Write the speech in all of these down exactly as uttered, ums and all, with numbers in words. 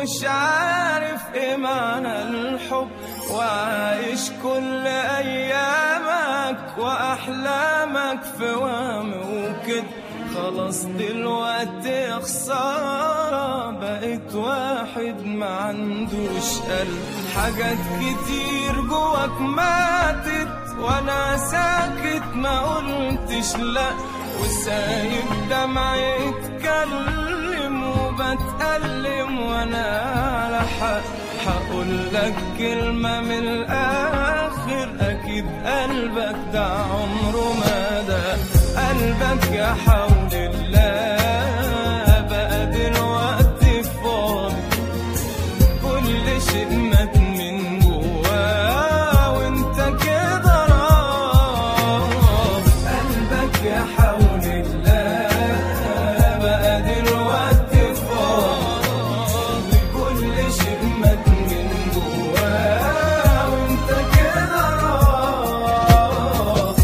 ومش عارف ايه معنى الحب، وعايش كل ايامك واحلامك في وهم وكده. خلاص دلوقتي خسارة بقيت واحد ما عندوش قلب. حاجات كتير جواك ماتت وانا ساكت ما قلتش لا، وسايب دمعي يتكلم وبتألم وانا على حق. هقول لك كلمة من الآخر، أكيد قلبك ده عمره ما ده. قلبك يا حول الله بقى دلوقتي فاضي، كل شيء مات من جواه وانت كده راضي. قلبك يا حول الله بقى دلوقتي فاضي، كل شيء مات من جواه وانت كده راضي.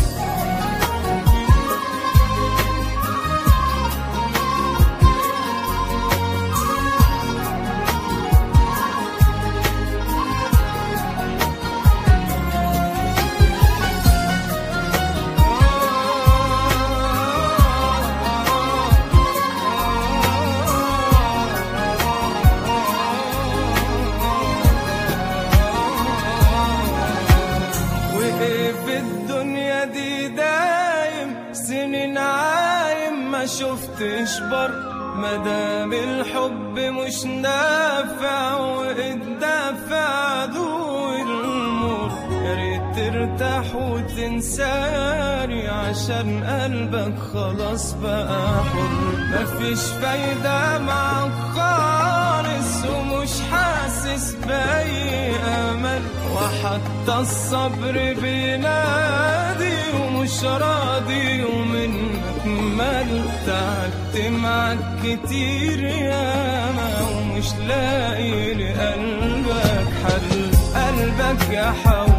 في الدنيا دي دايم سنين عايم ما شفتش بر، مدام الحب مش نافع والدافع عدو المر. يا ريت ترتاح وتنساني عشان قلبك خلاص بقى حر. مفيش فايدة معاك خالص ومش حاسس بأي أمل، وحتى الصبر بينادي ومش راضي ومنك مل. تعبت معاك كتير ياما ومش لاقي لقلبك حل. قلبك يا حول